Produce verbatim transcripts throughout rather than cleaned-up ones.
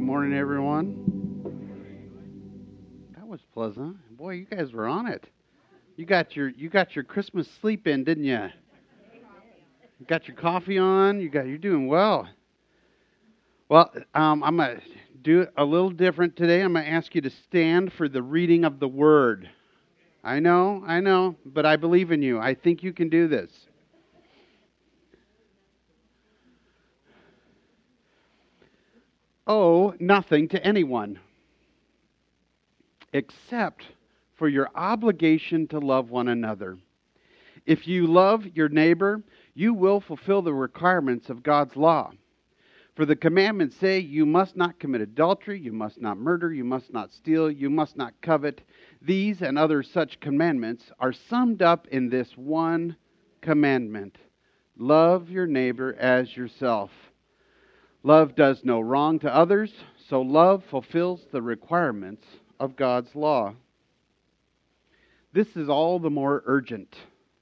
morning, everyone. That was pleasant. Boy, you guys were on it. You got your you got your Christmas sleep in, didn't you? You got your coffee on. You got you're doing well. Well, um, I'm gonna do it a little different today. I'm gonna ask you to stand for the reading of the Word. I know, I know, but I believe in you. I think you can do this. Owe nothing to anyone except for your obligation to love one another. If you love your neighbor, you will fulfill the requirements of God's law. For the commandments say, you must not commit adultery, you must not murder, you must not steal, you must not covet. These and other such commandments are summed up in this one commandment: love your neighbor as yourself. Love does no wrong to others, so love fulfills the requirements of God's law. This is all the more urgent.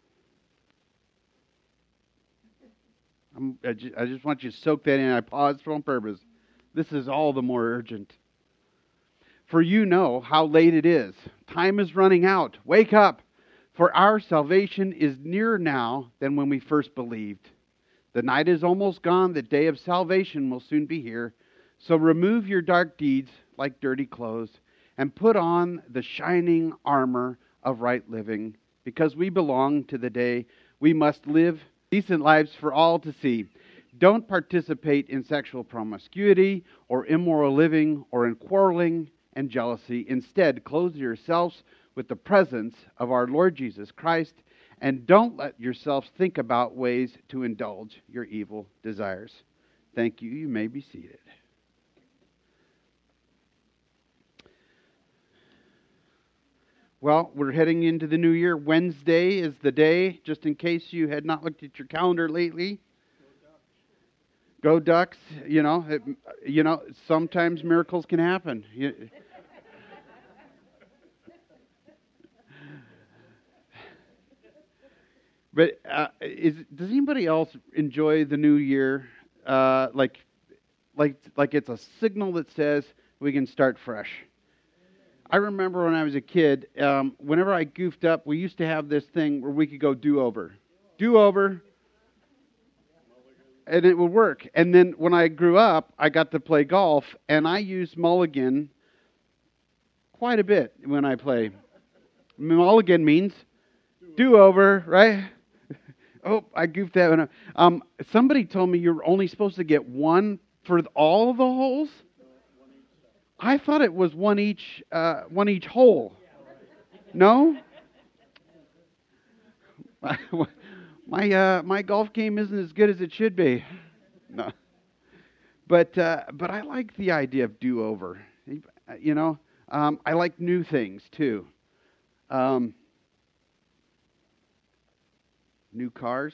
I'm, I, just, I just want you to soak that in. I paused on purpose. This is all the more urgent. For you know how late it is. Time is running out. Wake up, for our salvation is nearer now than when we first believed. The night is almost gone. The day of salvation will soon be here. So remove your dark deeds like dirty clothes and put on the shining armor of right living. Because we belong to the day, we must live decent lives for all to see. Don't participate in sexual promiscuity or immoral living or in quarreling and jealousy. Instead, clothe yourselves with the presence of our Lord Jesus Christ, and don't let yourselves think about ways to indulge your evil desires. Thank you. You may be seated. Well, we're heading into the new year. Wednesday is the day, just in case you had not looked at your calendar lately. Go Ducks. You know, it, you know, sometimes miracles can happen. You, But uh, is does anybody else enjoy the new year? Uh, like, like, like it's a signal that says we can start fresh. I remember when I was a kid, um, whenever I goofed up, we used to have this thing where we could go do over, do over, and it would work. And then when I grew up, I got to play golf, and I used mulligan quite a bit when I play. Mulligan means do over, right? Oh, I goofed that one up. Um, somebody told me you're only supposed to get one for all the holes. I thought it was one each, uh, one each hole. No? my uh, my golf game isn't as good as it should be. No. But uh, but I like the idea of do-over. You know, um, I like new things too. Um, New cars.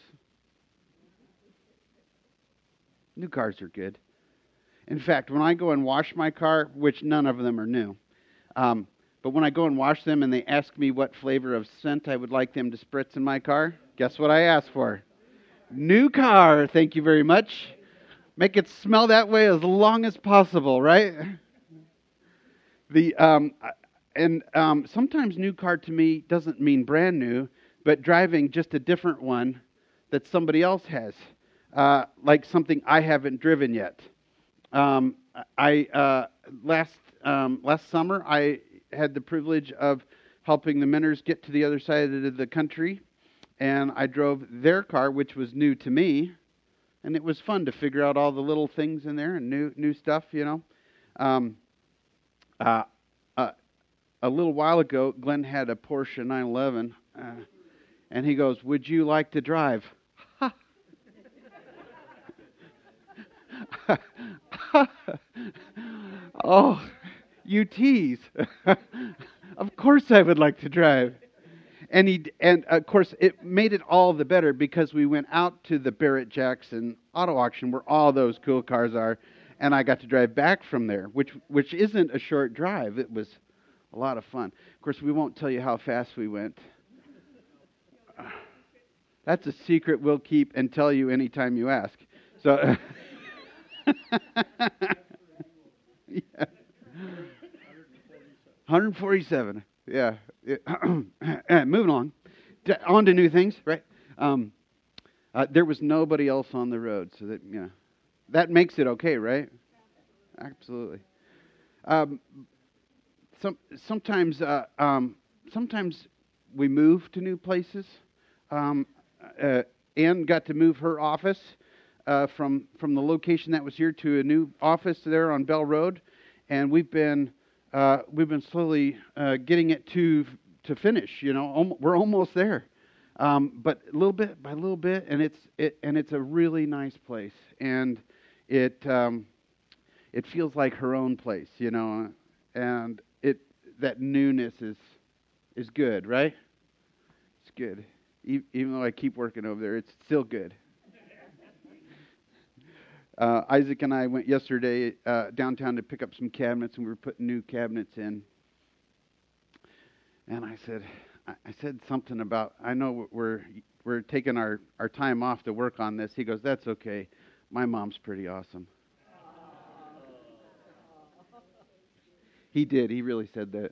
New cars are good. In fact, when I go and wash my car, which none of them are new, um, but when I go and wash them and they ask me what flavor of scent I would like them to spritz in my car, guess what I ask for? New car, thank you very much. Make it smell that way as long as possible, right? The um, and um, sometimes new car to me doesn't mean brand new, but driving just a different one that somebody else has, uh, like something I haven't driven yet. Um, I uh, last um, last summer I had the privilege of helping the Minners get to the other side of the country, and I drove their car, which was new to me, and it was fun to figure out all the little things in there and new new stuff, you know. Um, uh, uh, a little while ago, Glenn had a Porsche nine eleven. Uh, And he goes, would you like to drive? Oh, you tease. Of course I would like to drive. And he and of course it made it all the better because we went out to the Barrett Jackson auto auction where all those cool cars are, and I got to drive back from there, which which isn't a short drive. It was a lot of fun. Of course, we won't tell you how fast we went. That's a secret we'll keep and tell you anytime you ask. So, one forty-seven. Yeah. Moving on. On to new things, right? Um, uh, there was nobody else on the road, so that, you know, that makes it okay, right? Absolutely. Um, some sometimes uh, um, sometimes we move to new places. Um, uh, Ann got to move her office uh, from from the location that was here to a new office there on Bell Road, and we've been uh, we've been slowly uh, getting it to to finish. You know, Almo- we're almost there, um, but little bit by little bit, and it's it and it's a really nice place, and it um, it feels like her own place. You know, and it that newness is is good, right? It's good. E- Even though I keep working over there, it's still good. Uh, Isaac and I went yesterday uh, downtown to pick up some cabinets, and we were putting new cabinets in. And I said, I I said something about, I know we're we're taking our, our time off to work on this. He goes, that's okay. My mom's pretty awesome. He did. He really said that.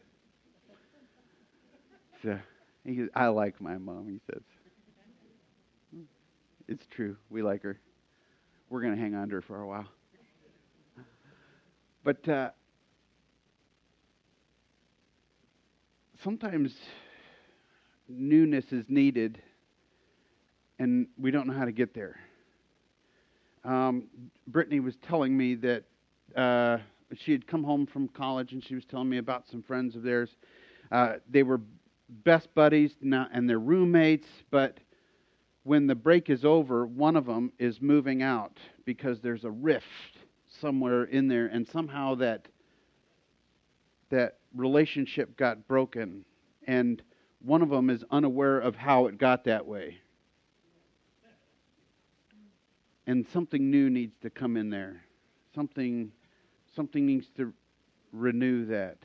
So he goes, I like my mom. He says, it's true. We like her. We're going to hang on to her for a while. But uh, sometimes newness is needed, and we don't know how to get there. Um, Brittany was telling me that uh, she had come home from college, and she was telling me about some friends of theirs. Uh, they were best buddies now, and they're roommates, but when the break is over, one of them is moving out because there's a rift somewhere in there, and somehow that that relationship got broken, and one of them is unaware of how it got that way. And something new needs to come in there. Something something needs to renew that.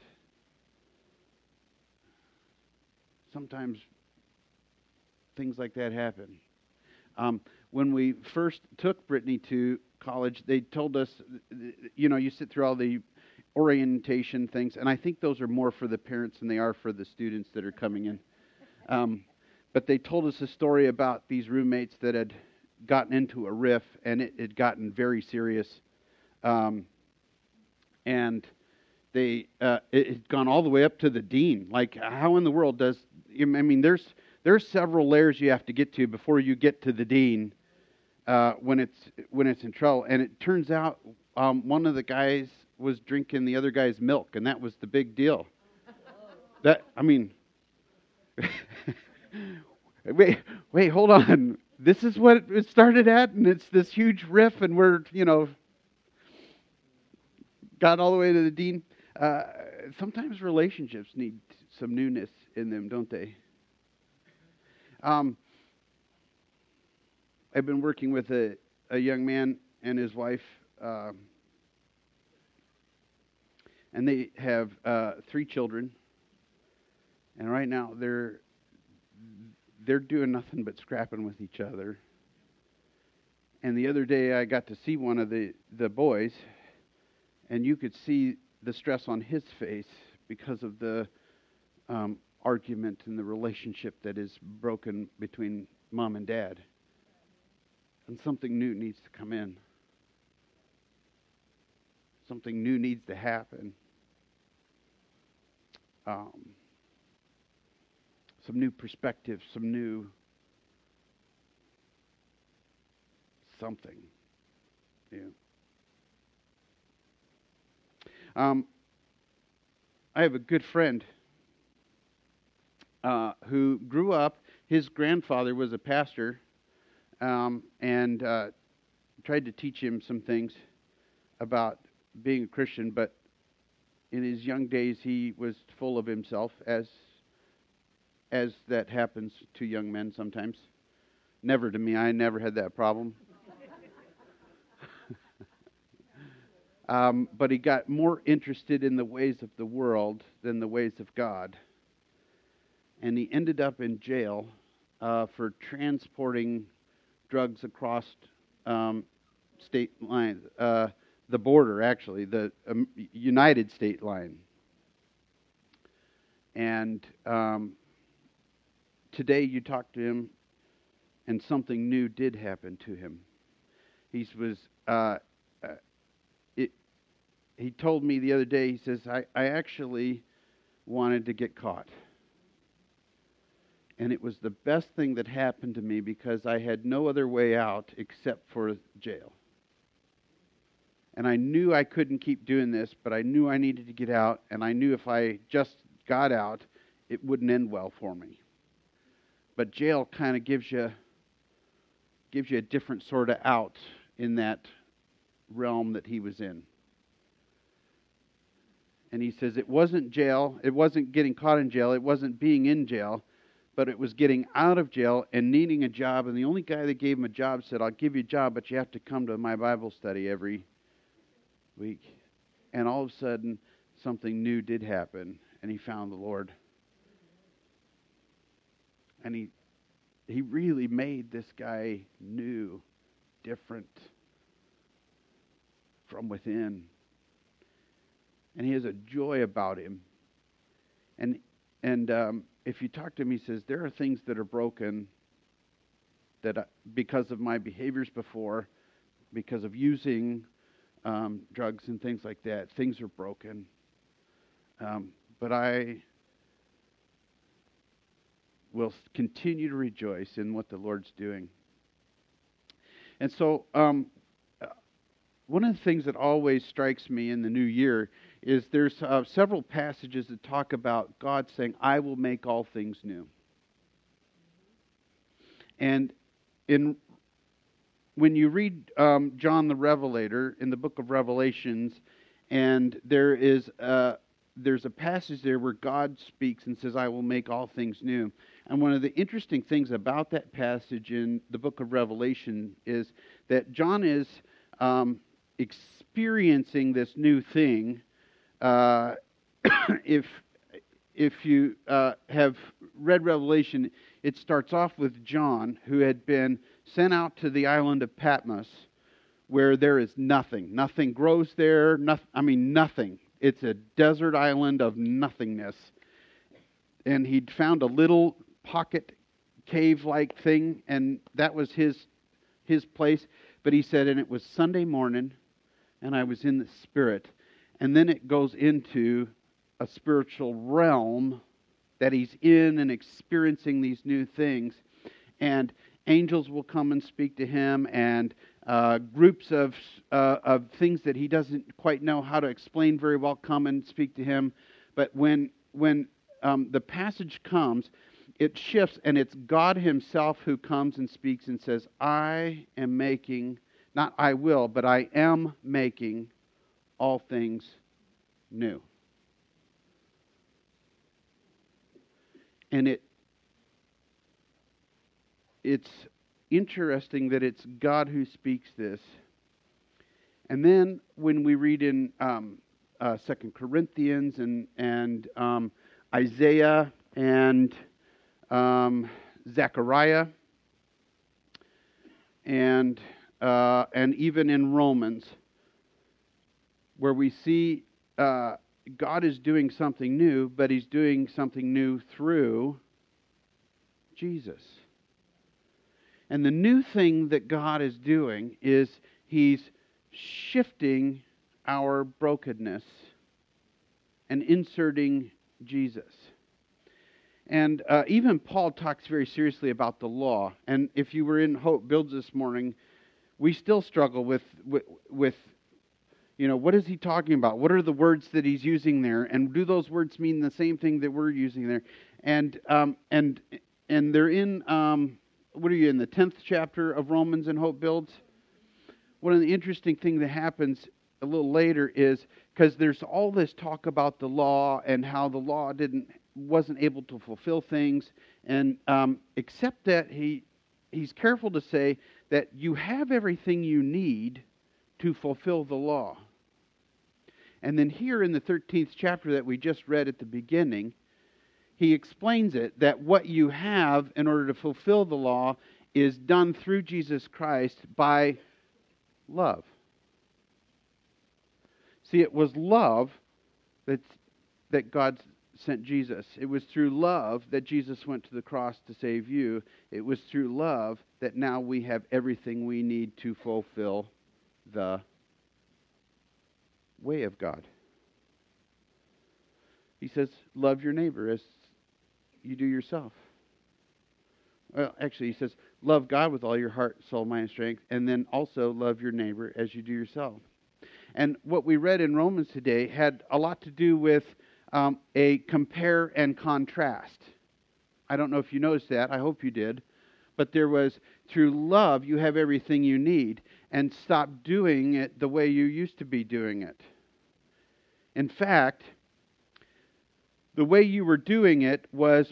Sometimes things like that happen. Um, when we first took Brittany to college, they told us, you know, you sit through all the orientation things, and I think those are more for the parents than they are for the students that are coming in. Um, but they told us a story about these roommates that had gotten into a riff, and it had gotten very serious. Um, and they uh, it had gone all the way up to the dean. Like, how in the world does, I mean, there's there's several layers you have to get to before you get to the dean uh, when it's when it's in trouble. And it turns out um, one of the guys was drinking the other guy's milk, and that was the big deal. That I mean, wait, wait, hold on. This is what it started at, and it's this huge riff, and we're, you know, got all the way to the dean. Uh, sometimes relationships need some newness in them, don't they? Um, I've been working with a, a young man and his wife, uh, and they have uh, three children. And right now they're they're doing nothing but scrapping with each other. And the other day I got to see one of the, the boys, and you could see the stress on his face because of the um, argument and the relationship that is broken between mom and dad. And something new needs to come in. Something new needs to happen. Um, some new perspective, some new something. Yeah. Um, I have a good friend uh, who grew up. His grandfather was a pastor, um, and uh, tried to teach him some things about being a Christian. But in his young days, he was full of himself, as as that happens to young men sometimes. Never to me. I never had that problem. um, but he got more interested in the ways of the world than the ways of God. And he ended up in jail uh, for transporting drugs across um, state lines, uh, the border, actually, the um, United State line. And um, today you talked to him, and something new did happen to him. He was, uh, uh, it, he told me the other day, he says, I, I actually wanted to get caught. And it was the best thing that happened to me because I had no other way out except for jail. And I knew I couldn't keep doing this, but I knew I needed to get out, and I knew if I just got out, it wouldn't end well for me. But jail kind of gives you gives you a different sort of out in that realm that he was in. And he says it wasn't jail, it wasn't getting caught in jail, it wasn't being in jail, but it was getting out of jail and needing a job. And the only guy that gave him a job said, I'll give you a job, but you have to come to my Bible study every week. And all of a sudden, something new did happen, and he found the Lord. And he he really made this guy new, different from within. And he has a joy about him. And and um, if you talk to him, he says, there are things that are broken that I, because of my behaviors before, because of using um, drugs and things like that, things are broken. Um, but I will continue to rejoice in what the Lord's doing. And so um, one of the things that always strikes me in the new year is there's uh, several passages that talk about God saying, I will make all things new. And in when you read um, John the Revelator in the book of Revelations, and there is a, there's a passage there where God speaks and says, I will make all things new. And one of the interesting things about that passage in the book of Revelation is that John is um, experiencing this new thing. Uh, if if you uh, have read Revelation, it starts off with John, who had been sent out to the island of Patmos, where there is nothing. Nothing grows there. Nothing, I mean, nothing. It's a desert island of nothingness. And he'd found a little pocket cave-like thing, and that was his his place. But he said, and it was Sunday morning, and I was in the Spirit. And then it goes into a spiritual realm that he's in and experiencing these new things. And angels will come and speak to him, and uh, groups of uh, of things that he doesn't quite know how to explain very well come and speak to him. But when when um, the passage comes, it shifts, and it's God himself who comes and speaks and says, I am making, not I will, but I am making all things new. And it it's interesting that it's God who speaks this. And then when we read in um, uh, Second Corinthians and and um, Isaiah and um, Zechariah and uh, and even in Romans, where we see uh, God is doing something new, but he's doing something new through Jesus. And the new thing that God is doing is he's shifting our brokenness and inserting Jesus. And uh, even Paul talks very seriously about the law. And if you were in Hope Builds this morning, we still struggle with, with, with you know, what is he talking about? What are the words that he's using there? And do those words mean the same thing that we're using there? And um, and and they're in, um, what are you, in the tenth chapter of Romans in Hope Builds? One of the interesting things that happens a little later is, because there's all this talk about the law and how the law didn't wasn't able to fulfill things, and um, except that he he's careful to say that you have everything you need to fulfill the law. And then here in the thirteenth chapter that we just read at the beginning, he explains it, that what you have in order to fulfill the law is done through Jesus Christ by love. See, it was love that, that God sent Jesus. It was through love that Jesus went to the cross to save you. It was through love that now we have everything we need to fulfill the way of God. He says, love your neighbor as you do yourself. Well, actually, he says, love God with all your heart, soul, mind, and strength, and then also love your neighbor as you do yourself. And what we read in Romans today had a lot to do with um, a compare and contrast. I don't know if you noticed that. I hope you did. But there was, through love, you have everything you need, and stop doing it the way you used to be doing it. In fact, the way you were doing it was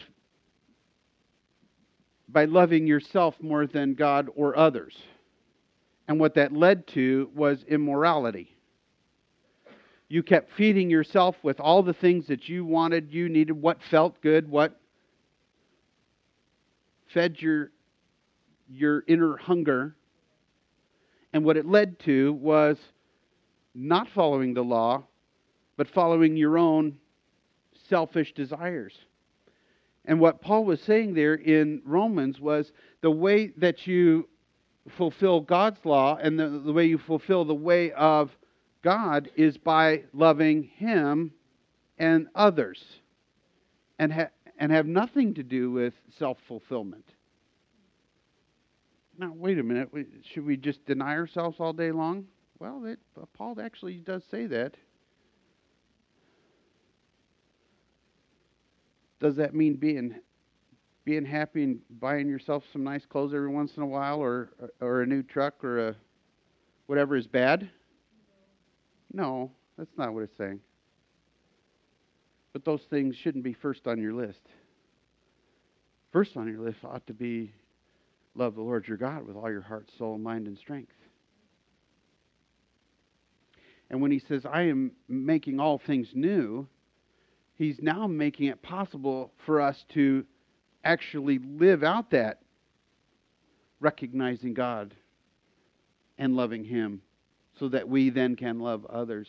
by loving yourself more than God or others. And what that led to was immorality. You kept feeding yourself with all the things that you wanted, you needed, what felt good, what fed your, your inner hunger. And what it led to was not following the law, but following your own selfish desires. And what Paul was saying there in Romans was the way that you fulfill God's law and the, the way you fulfill the way of God is by loving Him and others, and, ha- and have nothing to do with self-fulfillment. Now, wait a minute. Should we just deny ourselves all day long? Well, it, Paul actually does say that. Does that mean being being happy and buying yourself some nice clothes every once in a while, or or a new truck, or a whatever is bad? No, that's not what it's saying. But those things shouldn't be first on your list. First on your list ought to be love the Lord your God with all your heart, soul, mind, and strength. And when he says, I am making all things new, He's now making it possible for us to actually live out that recognizing God and loving Him so that we then can love others.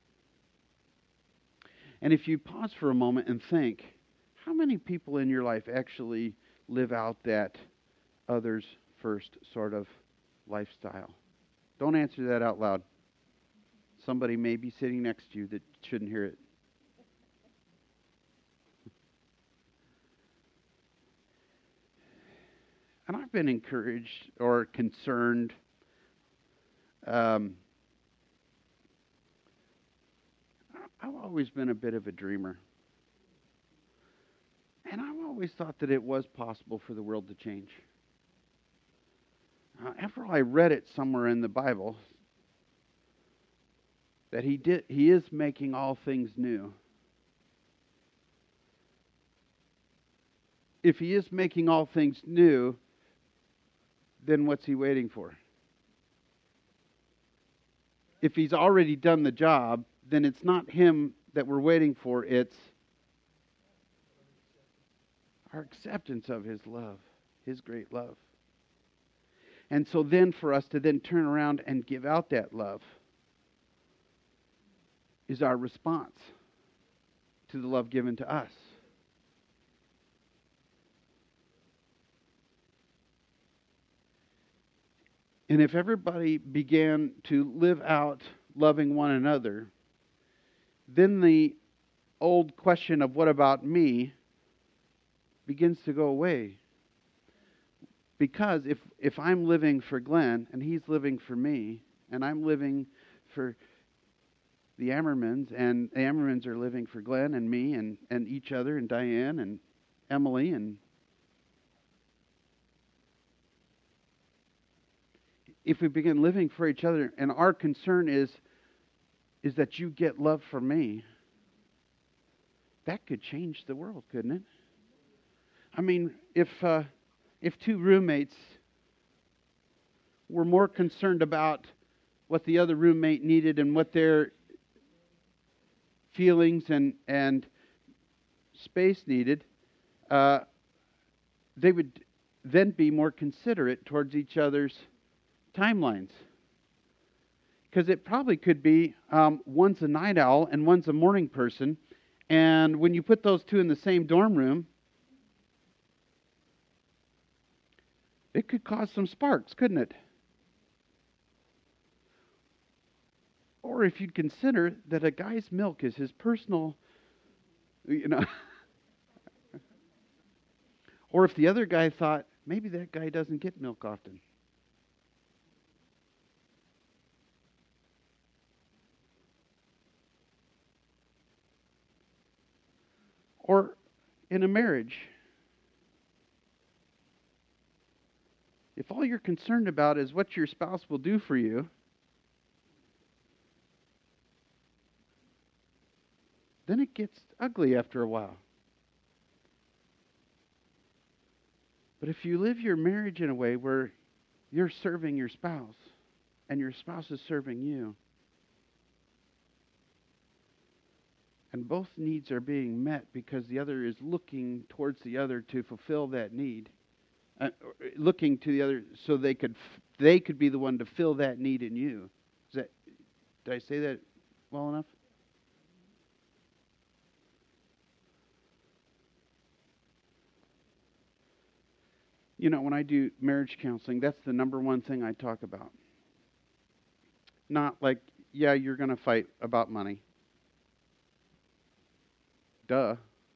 And if you pause for a moment and think, how many people in your life actually live out that others first sort of lifestyle? Don't answer that out loud. Somebody may be sitting next to you that shouldn't hear it. And I've been encouraged or concerned um, I've always been a bit of a dreamer. And I've always thought that it was possible for the world to change. Uh, after all, I read it somewhere in the Bible that he did. He is making all things new. If He is making all things new, then what's He waiting for? If He's already done the job, then it's not Him that we're waiting for. It's our acceptance of His love, His great love. And so then for us to then turn around and give out that love is our response to the love given to us. And if everybody began to live out loving one another, then the old question of what about me begins to go away. Because if, if I'm living for Glenn and he's living for me, and I'm living for the Ammermans, and the Ammermans are living for Glenn and me and, and each other and Diane and Emily, and if we begin living for each other, and our concern is, is that you get love from me, that could change the world, couldn't it? I mean, if uh, if two roommates were more concerned about what the other roommate needed and what their feelings and, and space needed, uh, they would then be more considerate towards each other's timelines. Because it probably could be um, one's a night owl and one's a morning person, And when you put those two in the same dorm room, it could cause some sparks, couldn't it? Or if you'd consider that a guy's milk is his personal, you know. Or if the other guy thought, maybe that guy doesn't get milk often. Or in a marriage, if all you're concerned about is what your spouse will do for you, then it gets ugly after a while. But if you live your marriage in a way where you're serving your spouse and your spouse is serving you, and both needs are being met because the other is looking towards the other to fulfill that need, uh, looking to the other so they could f- they could be the one to fill that need in you. Is that, did I say that well enough? You know, when I do marriage counseling, that's the number one thing I talk about. Not like, yeah, you're going to fight about money. Duh.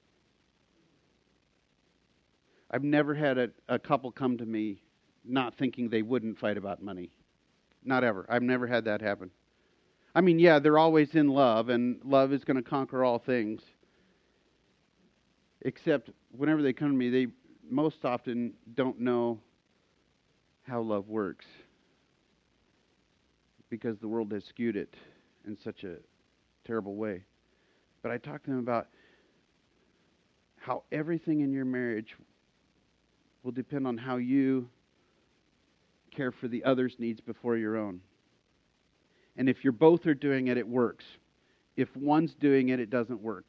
I've never had a, a couple come to me not thinking they wouldn't fight about money. Not ever. I've never had that happen. I mean, yeah, they're always in love, and love is going to conquer all things. Except whenever they come to me, they most often don't know how love works because the world has skewed it in such a terrible way. But I talk to them about how everything in your marriage will depend on how you care for the other's needs before your own. And if you're both are doing it, it works. If one's doing it, it doesn't work.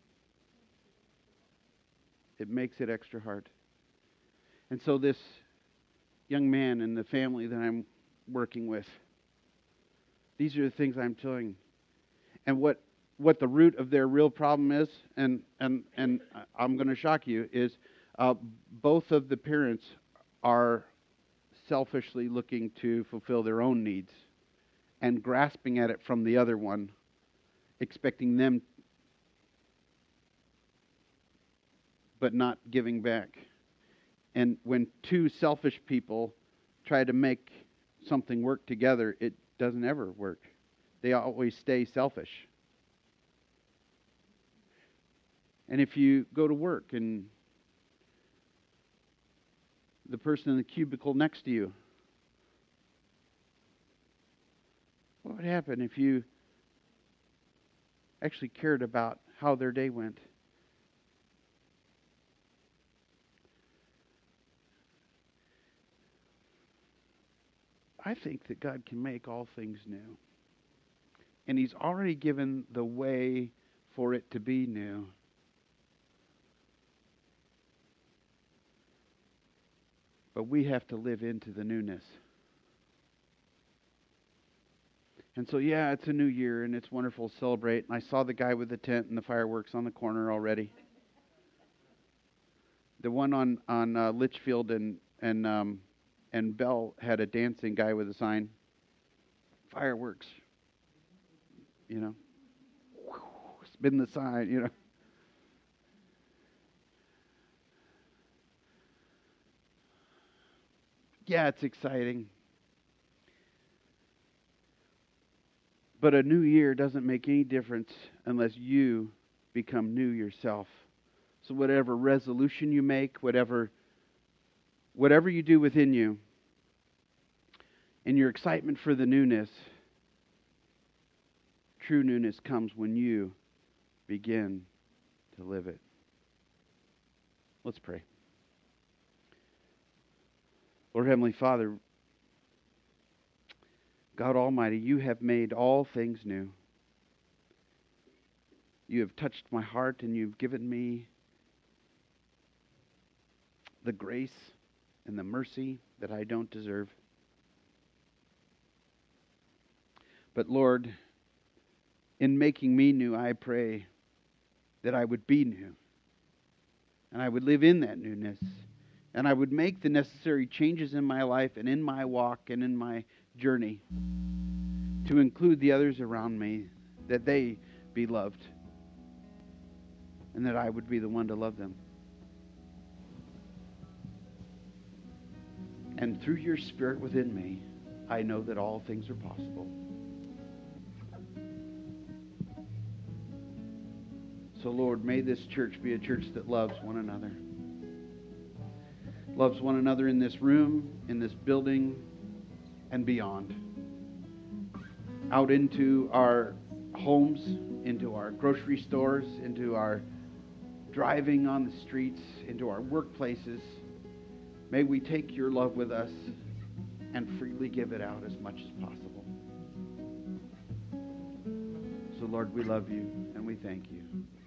It makes it extra hard. And so this young man and the family that I'm working with, these are the things I'm telling. And what what the root of their real problem is, and and and I'm going to shock you, is uh, both of the parents are selfishly looking to fulfill their own needs and grasping at it from the other one, expecting them, but not giving back. And when two selfish people try to make something work together, it doesn't ever work. They always stay selfish. And if you go to work and the person in the cubicle next to you, what would happen if you actually cared about how their day went? I think that God can make all things new. And He's already given the way for it to be new. But we have to live into the newness. And so, yeah, it's a new year, and it's wonderful to celebrate. And I saw the guy with the tent and the fireworks on the corner already. The one on on uh, Litchfield and and um, and Bell had a dancing guy with a sign. Fireworks, you know. Spin the sign, you know. Yeah, it's exciting. But a new year doesn't make any difference unless you become new yourself. So whatever resolution you make, whatever whatever you do within you, in your excitement for the newness, true newness comes when you begin to live it. Let's pray. Lord Heavenly Father, God Almighty, you have made all things new. You have touched my heart and you've given me the grace and the mercy that I don't deserve. But Lord, in making me new, I pray that I would be new. And I would live in that newness. And I would make the necessary changes in my life and in my walk and in my journey to include the others around me, that they be loved. And that I would be the one to love them. And through your Spirit within me, I know that all things are possible. So, Lord, may this church be a church that loves one another. Loves one another in this room, in this building, and beyond. Out into our homes, into our grocery stores, into our driving on the streets, into our workplaces. May we take your love with us and freely give it out as much as possible. So, Lord, we love you and we thank you.